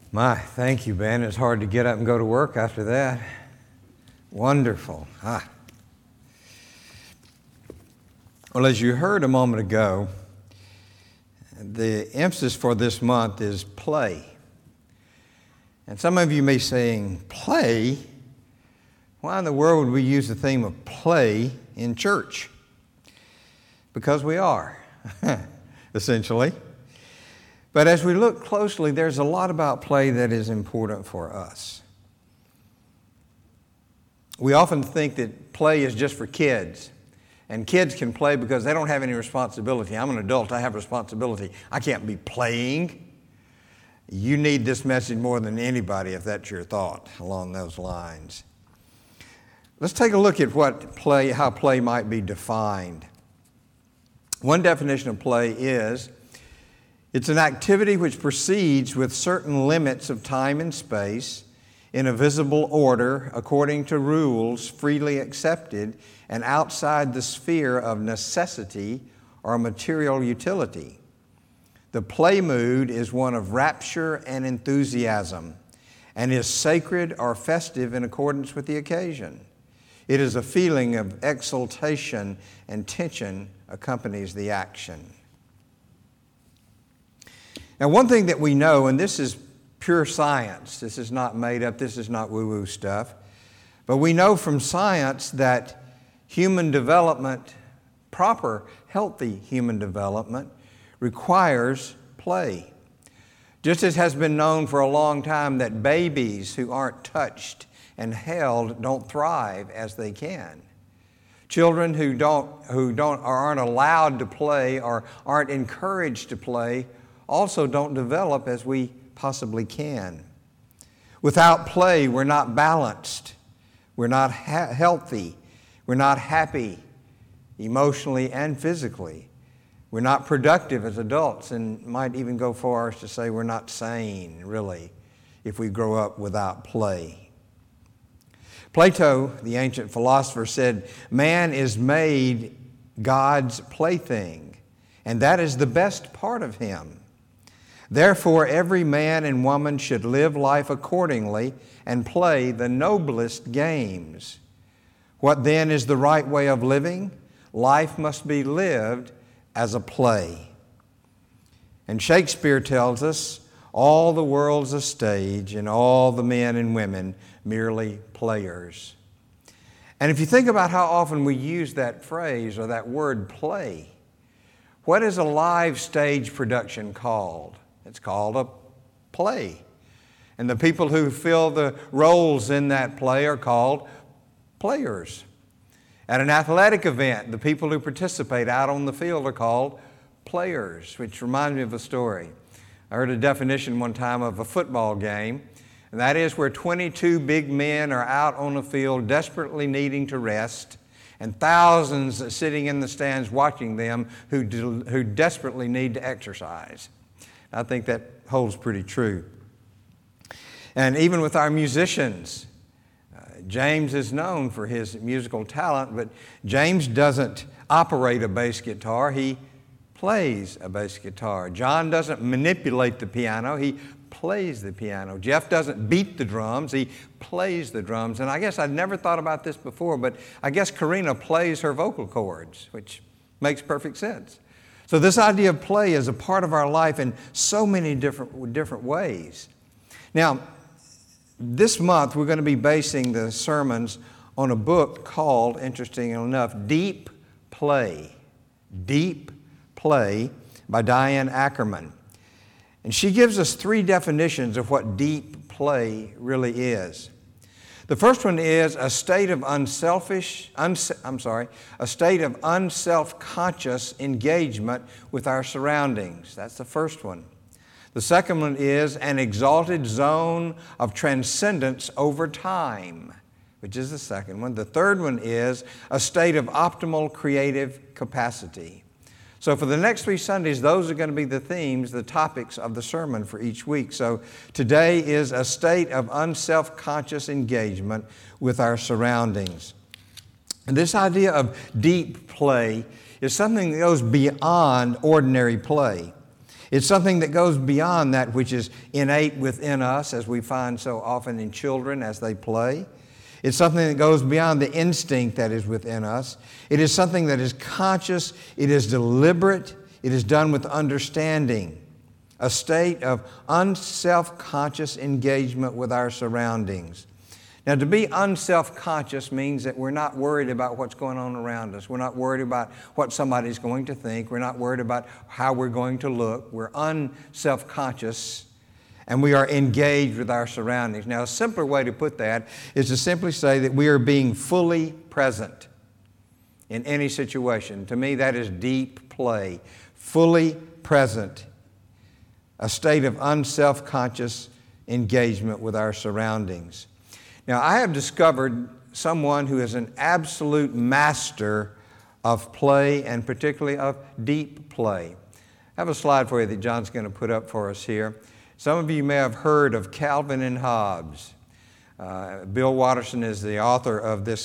My, thank you, Ben. It's hard to get up and go to work after that. Wonderful. Well, as you heard a moment ago, the emphasis for this month is play. And some of you may be saying, play? Why in the world would we use the theme of play in church? Because we are, essentially. But as we look closely, there's a lot about play that is important for us. We often think that play is just for kids. And kids can play because they don't have any responsibility. I'm an adult, I have responsibility. I can't be playing. You need this message more than anybody if that's your thought along those lines. Let's take a look at how play might be defined. One definition of play is, it's an activity which proceeds with certain limits of time and space in a visible order according to rules freely accepted and outside the sphere of necessity or material utility. The play mood is one of rapture and enthusiasm and is sacred or festive in accordance with the occasion. It is a feeling of exultation and tension accompanies the action. Now, one thing that we know, and this is pure science, this is not made up, this is not woo-woo stuff, but we know from science that human development, proper, healthy human development, requires play. Just as has been known for a long time that babies who aren't touched and held don't thrive as they can. Children who aren't allowed to play or aren't encouraged to play also don't develop as we possibly can. Without play, we're not balanced, we're not healthy, we're not happy emotionally and physically. We're not productive as adults, and might even go far as to say we're not sane, really, if we grow up without play. Plato, the ancient philosopher, said, man is made God's plaything, and that is the best part of him. Therefore, every man and woman should live life accordingly and play the noblest games. What then is the right way of living? Life must be lived as a play. And Shakespeare tells us, all the world's a stage and all the men and women merely players. And if you think about how often we use that phrase or that word play, what is a live stage production called? It's called a play. And the people who fill the roles in that play are called players. At an athletic event, the people who participate out on the field are called players, which reminds me of a story. I heard a definition one time of a football game, and that is where 22 big men are out on the field desperately needing to rest, and thousands sitting in the stands watching them who desperately need to exercise. I think that holds pretty true. And even with our musicians, James is known for his musical talent, but James doesn't operate a bass guitar, he plays a bass guitar. John doesn't manipulate the piano, he plays the piano. Jeff doesn't beat the drums, he plays the drums. And I guess I'd never thought about this before, but I guess Karina plays her vocal cords, which makes perfect sense. So this idea of play is a part of our life in so many different ways. Now, this month we're going to be basing the sermons on a book called, interestingly enough, Deep Play. Deep Play by Diane Ackerman. And she gives us 3 definitions of what deep play really is. The first one is a state of unself-conscious engagement with our surroundings. That's the first one. The second one is an exalted zone of transcendence over time, which is the second one. The third one is a state of optimal creative capacity. So for the next 3 Sundays, those are going to be the themes, the topics of the sermon for each week. So today is a state of unself-conscious engagement with our surroundings. And this idea of deep play is something that goes beyond ordinary play. It's something that goes beyond that which is innate within us, as we find so often in children as they play. It's something that goes beyond the instinct that is within us. It is something that is conscious, it is deliberate, it is done with understanding, a state of unself-conscious engagement with our surroundings. Now, to be unself-conscious means that we're not worried about what's going on around us. We're not worried about what somebody's going to think. We're not worried about how we're going to look. We're unself-conscious, and we are engaged with our surroundings. Now, a simpler way to put that is to simply say that we are being fully present in any situation. To me, that is deep play. Fully present, a state of unself-conscious engagement with our surroundings. Now, I have discovered someone who is an absolute master of play, and particularly of deep play. I have a slide for you that John's going to put up for us here. Some of you may have heard of Calvin and Hobbes. Bill Watterson is the author of this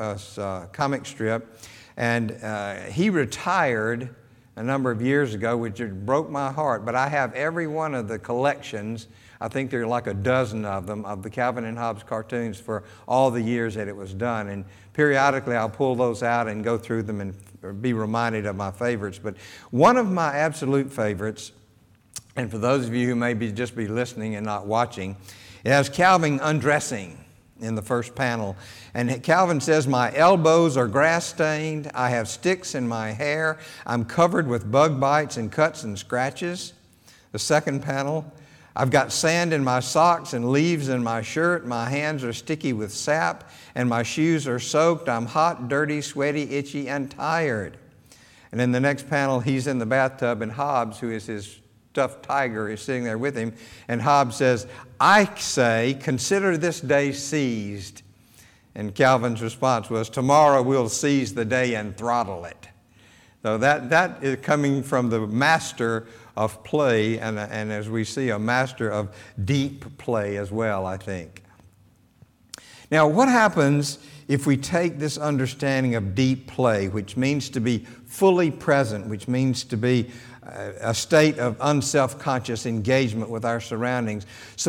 comic strip, and he retired a number of years ago, which broke my heart, but I have every one of the collections. I think there are like a dozen of them, of the Calvin and Hobbes cartoons for all the years that it was done. And periodically I'll pull those out and go through them and be reminded of my favorites. But one of my absolute favorites, and for those of you who may just be listening and not watching, it has Calvin undressing in the first panel. And Calvin says, "My elbows are grass-stained, I have sticks in my hair, I'm covered with bug bites and cuts and scratches." The second panel, "I've got sand in my socks and leaves in my shirt, my hands are sticky with sap, and my shoes are soaked, I'm hot, dirty, sweaty, itchy, and tired." And in the next panel, he's in the bathtub, and Hobbes, who is his stuffed tiger, is sitting there with him, and Hobbes says, "I say, consider this day seized." And Calvin's response was, "Tomorrow we'll seize the day and throttle it." So that is coming from the master of play, and as we see, a master of deep play as well, I think. Now, what happens if we take this understanding of deep play, which means to be fully present, which means to be a state of unself-conscious engagement with our surroundings?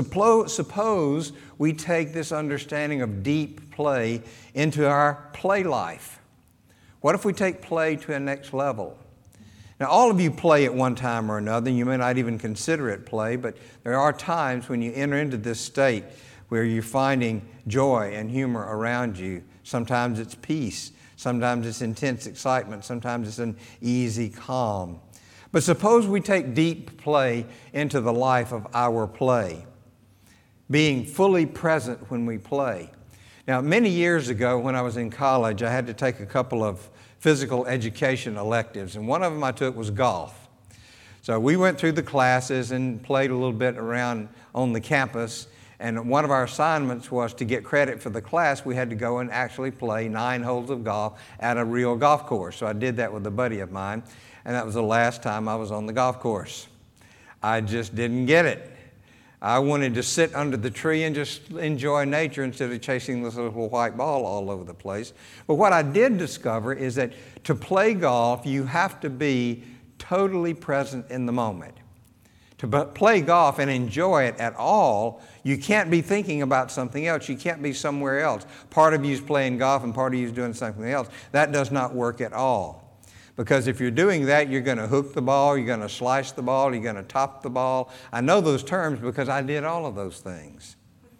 Suppose we take this understanding of deep play into our play life. What if we take play to a next level? Now, all of you play at one time or another. You may not even consider it play, but there are times when you enter into this state where you're finding joy and humor around you. Sometimes it's peace. Sometimes it's intense excitement. Sometimes it's an easy calm. But suppose we take deep play into the life of our play, being fully present when we play. Now, many years ago when I was in college, I had to take a couple of physical education electives, and one of them I took was golf. So we went through the classes and played a little bit around on the campus, and one of our assignments was to get credit for the class. We had to go and actually play 9 holes of golf at a real golf course. So I did that with a buddy of mine, and that was the last time I was on the golf course. I just didn't get it. I wanted to sit under the tree and just enjoy nature instead of chasing this little white ball all over the place. But what I did discover is that to play golf, you have to be totally present in the moment. To play golf and enjoy it at all, you can't be thinking about something else. You can't be somewhere else. Part of you is playing golf and part of you is doing something else. That does not work at all. Because if you're doing that, you're going to hook the ball, you're going to slice the ball, you're going to top the ball. I know those terms because I did all of those things.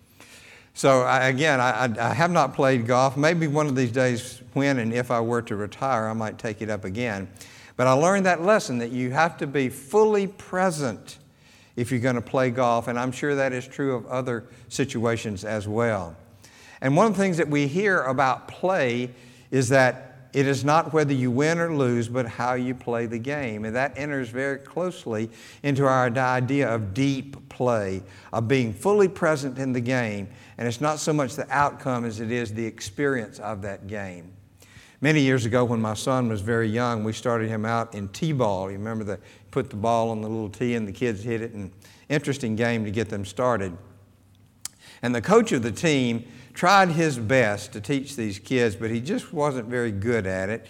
So I have not played golf. Maybe one of these days when and if I were to retire, I might take it up again. But I learned that lesson that you have to be fully present if you're going to play golf, and I'm sure that is true of other situations as well. And one of the things that we hear about play is that it is not whether you win or lose, but how you play the game. And that enters very closely into our idea of deep play, of being fully present in the game. And it's not so much the outcome as it is the experience of that game. Many years ago when my son was very young, we started him out in T-ball. You remember put the ball on the little tee and the kids hit it. And interesting game to get them started. And the coach of the team tried his best to teach these kids, but he just wasn't very good at it.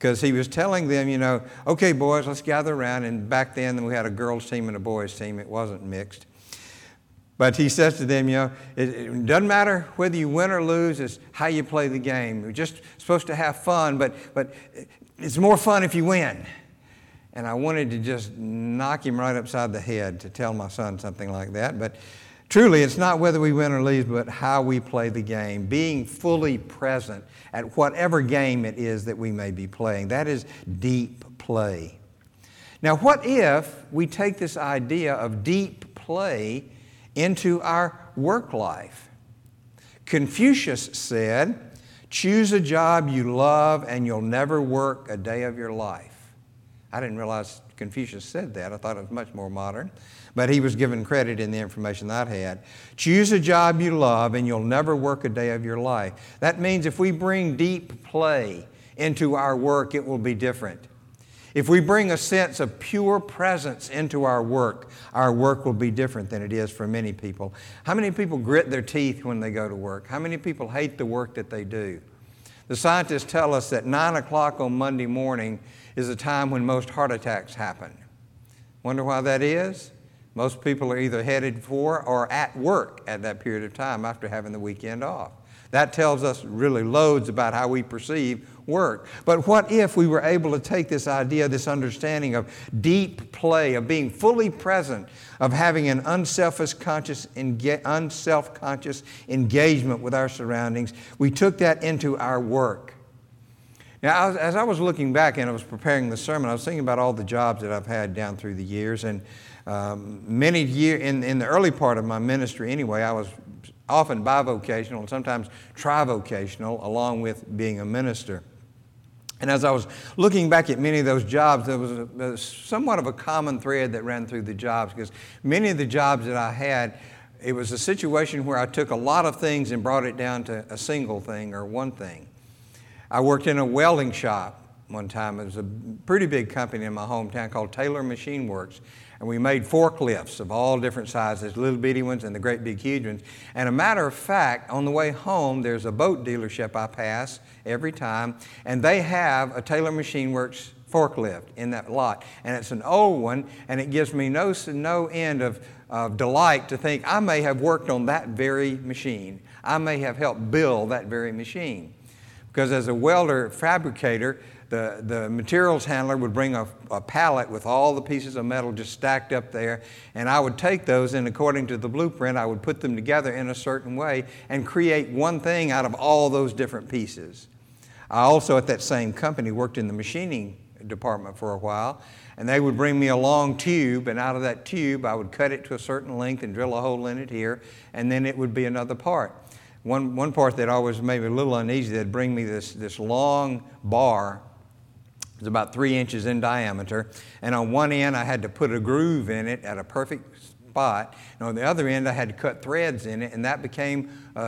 because he was telling them, okay, boys, let's gather around. And back then we had a girls' team and a boys' team. It wasn't mixed. But he says to them, it doesn't matter whether you win or lose, it's how you play the game. We're just supposed to have fun, but it's more fun if you win. And I wanted to just knock him right upside the head to tell my son something like that. But truly, it's not whether we win or lose, but how we play the game, being fully present at whatever game it is that we may be playing. That is deep play. Now, what if we take this idea of deep play into our work life? Confucius said, choose a job you love and you'll never work a day of your life. I didn't realize Confucius said that. I thought it was much more modern. But he was given credit in the information that I had. Choose a job you love and you'll never work a day of your life. That means if we bring deep play into our work, it will be different. If we bring a sense of pure presence into our work will be different than it is for many people. How many people grit their teeth when they go to work? How many people hate the work that they do? The scientists tell us that 9 o'clock on Monday morning is a time when most heart attacks happen. Wonder why that is? Most people are either headed for or at work at that period of time after having the weekend off. That tells us really loads about how we perceive work. But what if we were able to take this idea, this understanding of deep play, of being fully present, of having an unself-conscious engagement with our surroundings, we took that into our work. Now, as I was looking back and I was preparing the sermon, I was thinking about all the jobs that I've had down through the years. And many years, in the early part of my ministry anyway, I was often bivocational and sometimes trivocational along with being a minister. And as I was looking back at many of those jobs, there was somewhat of a common thread that ran through the jobs, because many of the jobs that I had, it was a situation where I took a lot of things and brought it down to a single thing or one thing. I worked in a welding shop one time. It was a pretty big company in my hometown called Taylor Machine Works. And we made forklifts of all different sizes, little bitty ones and the great big huge ones. And a matter of fact, on the way home, there's a boat dealership I pass every time, and they have a Taylor Machine Works forklift in that lot. And it's an old one, and it gives me no end of delight to think I may have worked on that very machine. I may have helped build that very machine. Because as a welder fabricator, the materials handler would bring a pallet with all the pieces of metal just stacked up there, and I would take those, and according to the blueprint, I would put them together in a certain way and create one thing out of all those different pieces. I also, at that same company, worked in the machining department for a while, and they would bring me a long tube, and out of that tube, I would cut it to a certain length and drill a hole in it here, and then it would be another part. One part that always made me a little uneasy, they'd bring me this long bar. It was about 3 inches in diameter, and on one end I had to put a groove in it at a perfect spot, and on the other end I had to cut threads in it, and that became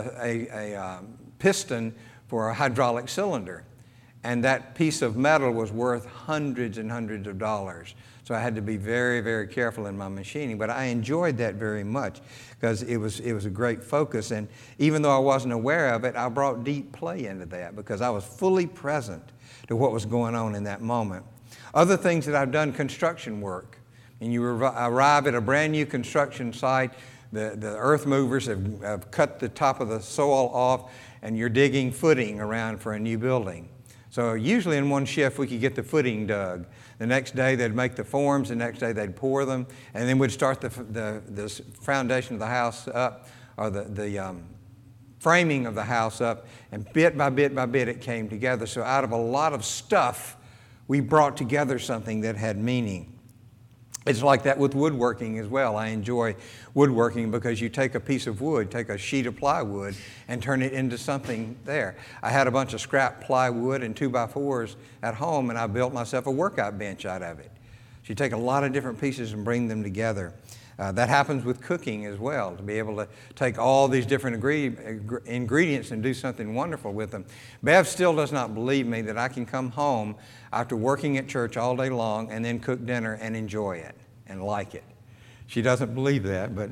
a piston for a hydraulic cylinder. And that piece of metal was worth hundreds and hundreds of dollars. So I had to be very, very careful in my machining. But I enjoyed that very much because it was a great focus. And even though I wasn't aware of it, I brought deep play into that because I was fully present to what was going on in that moment. Other things that I've done, construction work. And you arrive at a brand new construction site, the earth movers have cut the top of the soil off, and you're digging footing around for a new building. So usually in one shift we could get the footing dug. The next day they'd make the forms, the next day they'd pour them, and then we'd start the foundation of the house up, or the framing of the house up, and bit by bit by bit it came together. So out of a lot of stuff, we brought together something that had meaning. It's like that with woodworking as well. I enjoy woodworking because you take a piece of wood, take a sheet of plywood, and turn it into something there. I had a bunch of scrap plywood and 2x4s at home, and I built myself a workout bench out of it. So you take a lot of different pieces and bring them together. That happens with cooking as well, to be able to take all these different ingredients and do something wonderful with them. Bev still does not believe me that I can come home after working at church all day long and then cook dinner and enjoy it and like it. She doesn't believe that, but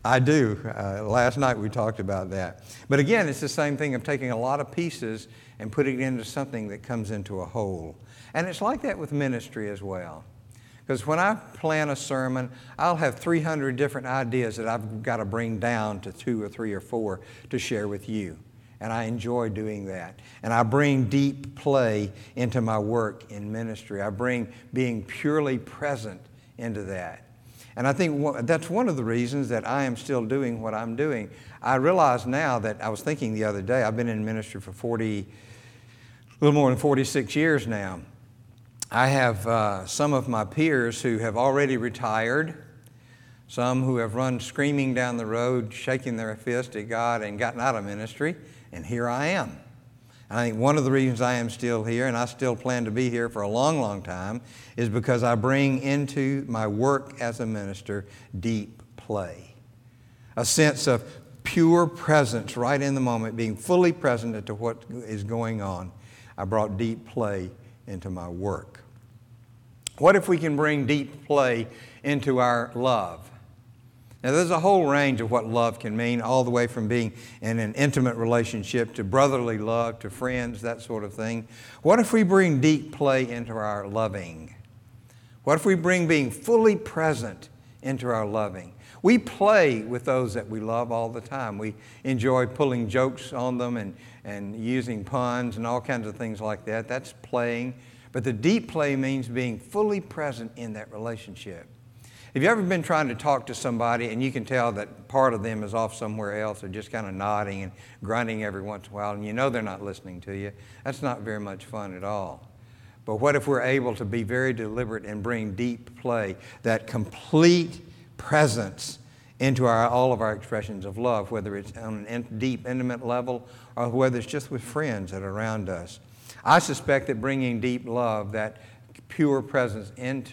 I do. Last night we talked about that. But again, it's the same thing of taking a lot of pieces and putting it into something that comes into a whole. And it's like that with ministry as well. Because when I plan a sermon, I'll have 300 different ideas that I've got to bring down to 2 or 3 or 4 to share with you. And I enjoy doing that. And I bring deep play into my work in ministry. I bring being purely present into that. And I think that's one of the reasons that I am still doing what I'm doing. I realize now that I was thinking the other day, I've been in ministry for a little more than 46 years now. I have some of my peers who have already retired, some who have run screaming down the road, shaking their fist at God and gotten out of ministry, and here I am. And I think one of the reasons I am still here, and I still plan to be here for a long, long time, is because I bring into my work as a minister deep play. A sense of pure presence right in the moment, being fully present to what is going on. I brought deep play into my work. What if we can bring deep play into our love? Now, there's a whole range of what love can mean, all the way from being in an intimate relationship to brotherly love, to friends, that sort of thing. What if we bring deep play into our loving? What if we bring being fully present into our loving? We play with those that we love all the time. We enjoy pulling jokes on them and using puns and all kinds of things like that. That's playing. But the deep play means being fully present in that relationship. Have you ever been trying to talk to somebody and you can tell that part of them is off somewhere else, or just kind of nodding and grunting every once in a while, and you know they're not listening to you? That's not very much fun at all. But what if we're able to be very deliberate and bring deep play, that complete presence into all of our expressions of love, whether it's on a deep, intimate level or whether it's just with friends that are around us? I suspect that bringing deep love, that pure presence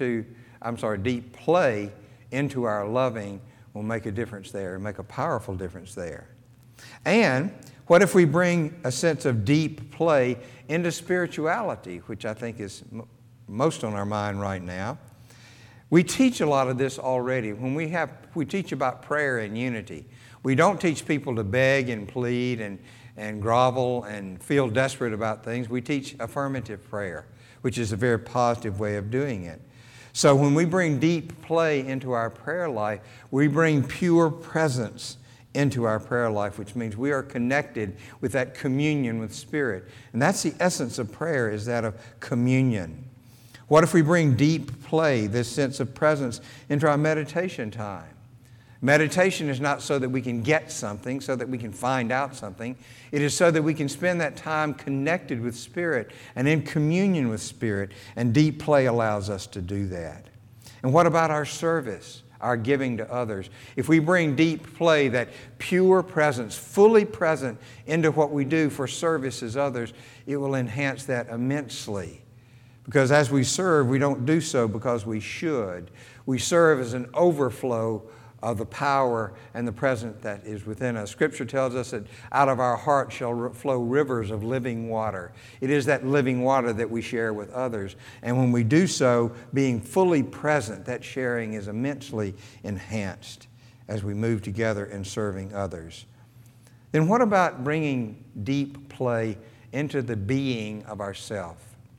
deep play into our loving will make a difference there, make a powerful difference there. And what if we bring a sense of deep play into spirituality, which I think is most on our mind right now? We teach a lot of this already. When we teach about prayer and unity, we don't teach people to beg and plead and grovel and feel desperate about things. We teach affirmative prayer, which is a very positive way of doing it. So when we bring deep play into our prayer life, we bring pure presence into our prayer life, which means we are connected with that communion with Spirit. And that's the essence of prayer, is that of communion. What if we bring deep play, this sense of presence, into our meditation time? Meditation is not so that we can get something, so that we can find out something. It is so that we can spend that time connected with Spirit and in communion with Spirit, and deep play allows us to do that. And what about our service, our giving to others? If we bring deep play, that pure presence, fully present into what we do for service as others, it will enhance that immensely. Because as we serve, we don't do so because we should. We serve as an overflow of the power and the presence that is within us. Scripture tells us that out of our heart shall flow rivers of living water. It is that living water that we share with others. And when we do so, being fully present, that sharing is immensely enhanced as we move together in serving others. Then what about bringing deep play into the being of ourself?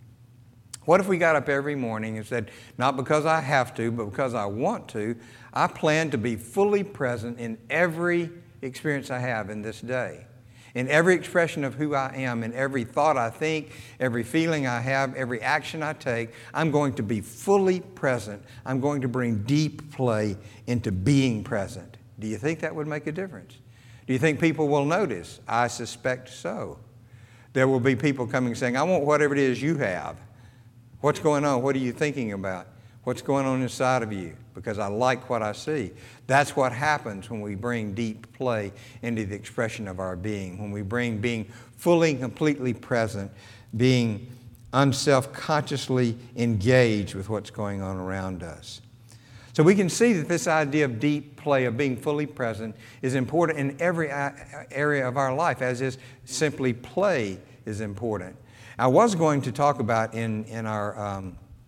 What if we got up every morning and said, not because I have to, but because I want to, I plan to be fully present in every experience I have in this day, in every expression of who I am, in every thought I think, every feeling I have, every action I take. I'm going to be fully present. I'm going to bring deep play into being present. Do you think that would make a difference? Do you think people will notice? I suspect so. There will be people coming saying, I want whatever it is you have. What's going on? What are you thinking about? What's going on inside of you? Because I like what I see. That's what happens when we bring deep play into the expression of our being. When we bring being fully and completely present, being unself-consciously engaged with what's going on around us. So we can see that this idea of deep play, of being fully present, is important in every area of our life, as is simply play is important. I was going to talk about in our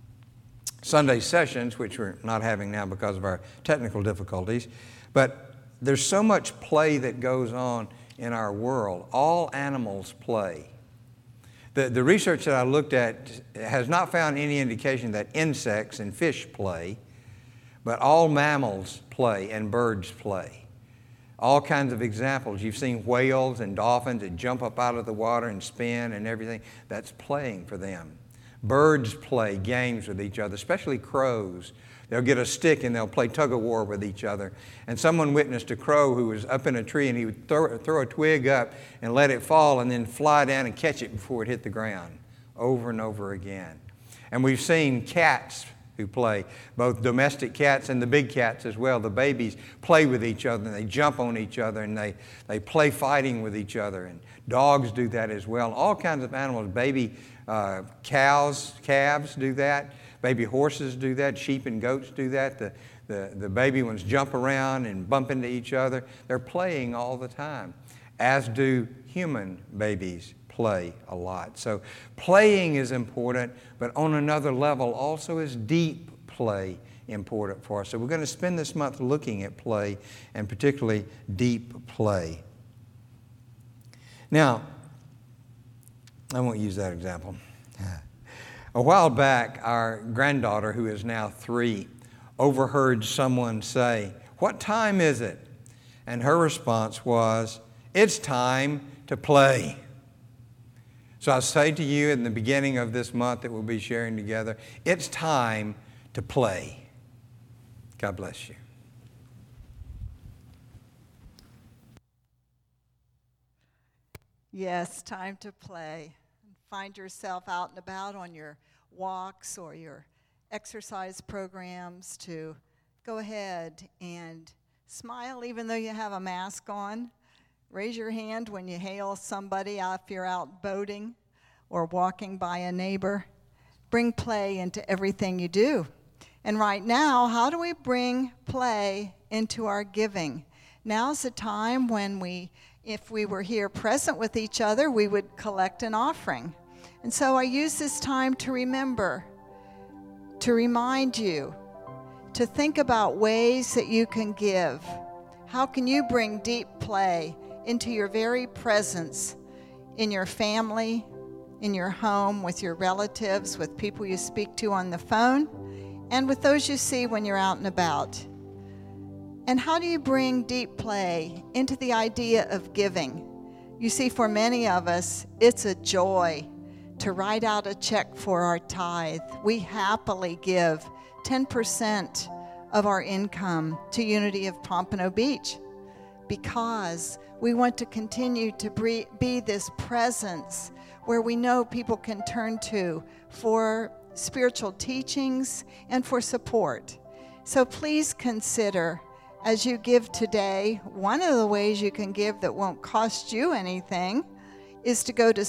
Sunday sessions, which we're not having now because of our technical difficulties, but there's so much play that goes on in our world. All animals play. The research that I looked at has not found any indication that insects and fish play, but all mammals play and birds play. All kinds of examples. You've seen whales and dolphins that jump up out of the water and spin and everything. That's playing for them. Birds play games with each other, especially crows. They'll get a stick and they'll play tug-of-war with each other. And someone witnessed a crow who was up in a tree, and he would throw a twig up and let it fall and then fly down and catch it before it hit the ground, over and over again. And we've seen cats who play, both domestic cats and the big cats as well. The babies play with each other, and they jump on each other, and they play fighting with each other. And dogs do that as well. All kinds of animals. Baby calves do that. Baby horses do that. Sheep and goats do that. The baby ones jump around and bump into each other. They're playing all the time, as do human babies play a lot. So playing is important, but on another level also is deep play important for us. So we're going to spend this month looking at play, and particularly deep play. Now, I won't use that example. A while back, our granddaughter, who is now 3, overheard someone say, "What time is it?" And her response was, "It's time to play." So I say to you in the beginning of this month that we'll be sharing together, it's time to play. God bless you. Yes, time to play. Find yourself out and about on your walks or your exercise programs to go ahead and smile even though you have a mask on. Raise your hand when you hail somebody if you're out boating or walking by a neighbor. Bring play into everything you do. And right now, how do we bring play into our giving? Now's the time when if we were here present with each other, we would collect an offering. And so I use this time to remember, to remind you, to think about ways that you can give. How can you bring deep play into your very presence, in your family, in your home, with your relatives, with people you speak to on the phone, and with those you see when you're out and about? And how do you bring deep play into the idea of giving? You see, for many of us, it's a joy to write out a check for our tithe. We happily give 10% of our income to Unity of Pompano Beach because we want to continue to be this presence where we know people can turn to for spiritual teachings and for support. So please consider, as you give today, one of the ways you can give that won't cost you anything is to go to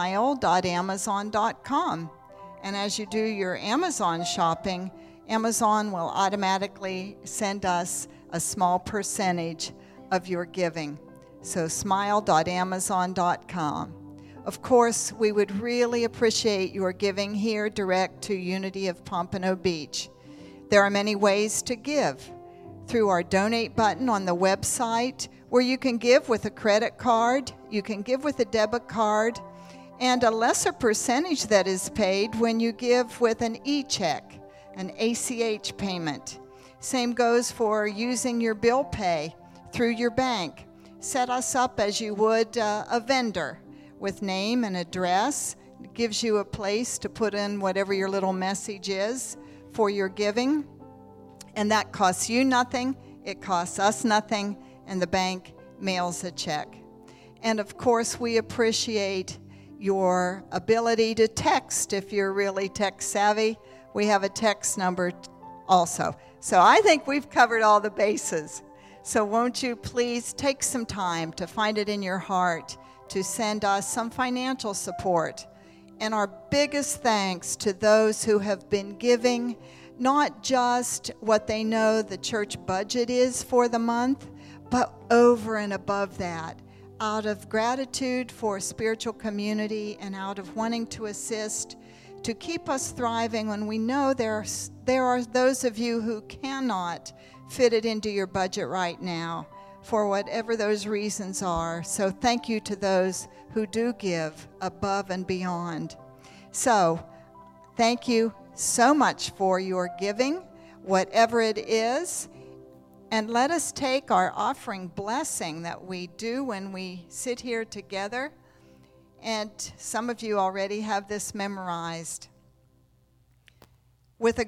smile.amazon.com. And as you do your Amazon shopping, Amazon will automatically send us a small percentage of your giving. So smile.amazon.com. Of course, we would really appreciate your giving here direct to Unity of Pompano Beach. There are many ways to give. Through our donate button on the website, where you can give with a credit card, you can give with a debit card, and a lesser percentage that is paid when you give with an e-check, an ACH payment. Same goes for using your bill pay through your bank. Set us up as you would a vendor with name and address. It gives you a place to put in whatever your little message is for your giving. And that costs you nothing, it costs us nothing, and the bank mails a check. And of course, we appreciate your ability to text if you're really tech savvy. We have a text number also. So I think we've covered all the bases. So won't you please take some time to find it in your heart to send us some financial support. And our biggest thanks to those who have been giving not just what they know the church budget is for the month, but over and above that, out of gratitude for spiritual community and out of wanting to assist to keep us thriving when we know there are those of you who cannot fit it into your budget right now. for whatever those reasons are. So thank you to those who do give above and beyond. So thank you so much for your giving, whatever it is. And let us take our offering blessing that we do when we sit here together. And some of you already have this memorized. With a